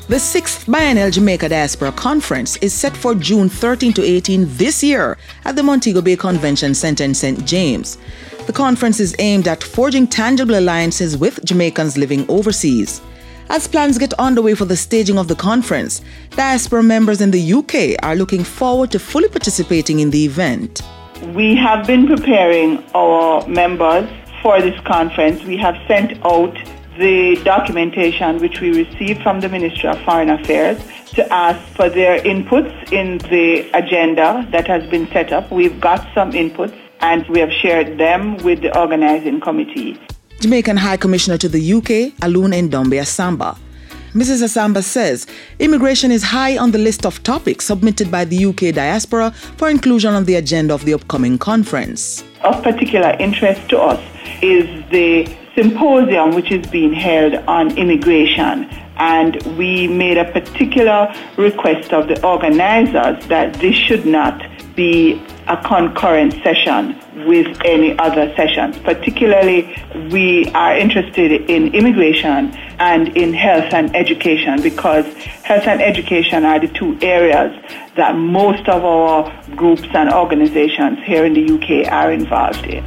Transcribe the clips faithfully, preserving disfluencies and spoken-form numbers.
The sixth Biennial Jamaica Diaspora Conference is set for June thirteenth to eighteenth this year at the Montego Bay Convention Center in Saint James. The conference is aimed at forging tangible alliances with Jamaicans living overseas. As plans get underway for the staging of the conference, diaspora members in the U K are looking forward to fully participating in the event. We have been preparing our members for this conference. We have sent out the documentation which we received from the Ministry of Foreign Affairs to ask for their inputs in the agenda that has been set up. We've got some inputs and we have shared them with the organizing committee. Jamaican High Commissioner to the U K, Alun Ndombe Asamba. Missus Asamba says immigration is high on the list of topics submitted by the U K diaspora for inclusion on the agenda of the upcoming conference. Of particular interest to us is the symposium which is being held on immigration, and we made a particular request of the organizers that this should not be a concurrent session with any other sessions. Particularly, we are interested in immigration and in health and education, because health and education are the two areas that most of our groups and organizations here in the U K are involved in.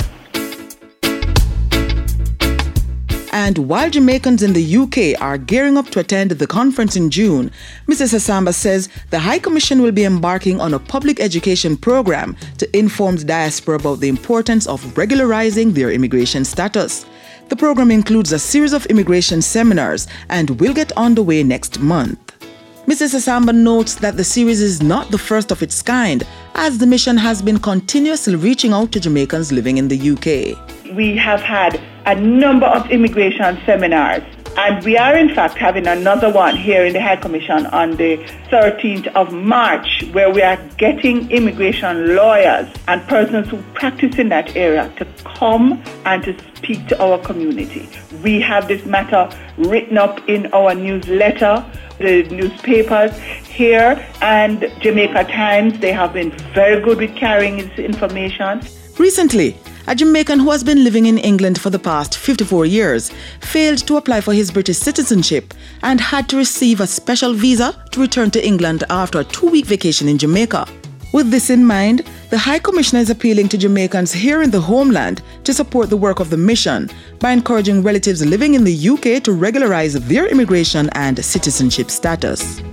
And while Jamaicans in the U K are gearing up to attend the conference in June, Missus Asamba says the High Commission will be embarking on a public education program to inform the diaspora about the importance of regularizing their immigration status. The program includes a series of immigration seminars and will get underway next month. Missus Asamba notes that the series is not the first of its kind, as the mission has been continuously reaching out to Jamaicans living in the U K. We have had a number of immigration seminars, and we are in fact having another one here in the High Commission on the thirteenth of March, where we are getting immigration lawyers and persons who practice in that area to come and to speak to our community. We have this matter written up in our newsletter, the newspapers here, and Jamaica Times. They have been very good with carrying this information. Recently, a Jamaican who has been living in England for the past fifty-four years failed to apply for his British citizenship and had to receive a special visa to return to England after a two-week vacation in Jamaica. With this in mind, the High Commissioner is appealing to Jamaicans here in the homeland to support the work of the mission by encouraging relatives living in the U K to regularize their immigration and citizenship status.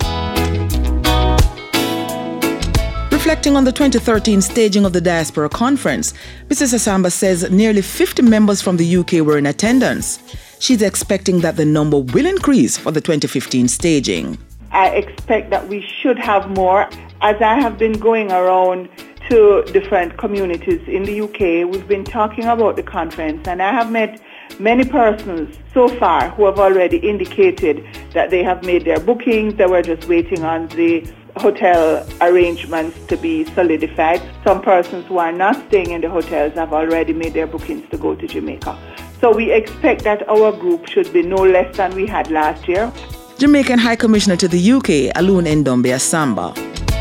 Reflecting on the twenty thirteen staging of the Diaspora Conference, Missus Asamba says nearly fifty members from the U K were in attendance. She's expecting that the number will increase for the twenty fifteen staging. I expect that we should have more. As I have been going around to different communities in the U K, we've been talking about the conference, and I have met many persons so far who have already indicated that they have made their bookings. They were just waiting on the hotel arrangements to be solidified. Some persons who are not staying in the hotels have already made their bookings to go to Jamaica. So we expect that our group should be no less than we had last year. Jamaican High Commissioner to the U K, Alun Ndombe Asamba.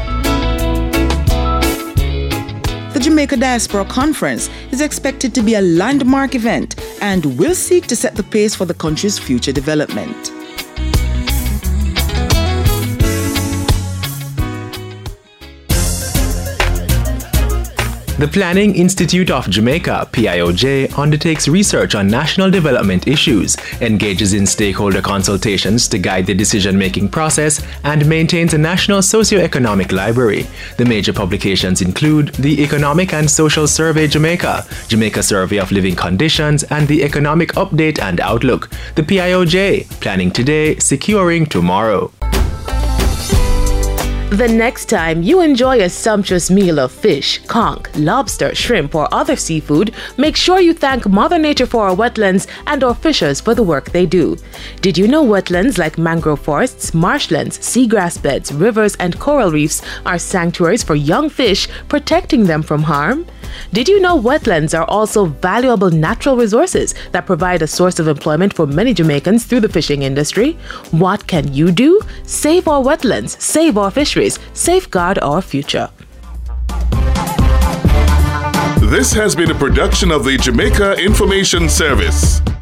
The Jamaica Diaspora Conference is expected to be a landmark event and will seek to set the pace for the country's future development. The Planning Institute of Jamaica, P I O J, undertakes research on national development issues, engages in stakeholder consultations to guide the decision-making process, and maintains a national socio-economic library. The major publications include the Economic and Social Survey Jamaica, Jamaica Survey of Living Conditions, and the Economic Update and Outlook. The P I O J, Planning Today, Securing Tomorrow. The next time you enjoy a sumptuous meal of fish, conch, lobster, shrimp, or other seafood, make sure you thank Mother Nature for our wetlands and our fishers for the work they do. Did you know wetlands like mangrove forests, marshlands, seagrass beds, rivers, and coral reefs are sanctuaries for young fish, protecting them from harm? Did you know wetlands are also valuable natural resources that provide a source of employment for many Jamaicans through the fishing industry? What can you do? Save our wetlands, save our fisheries, safeguard our future. This has been a production of the Jamaica Information Service.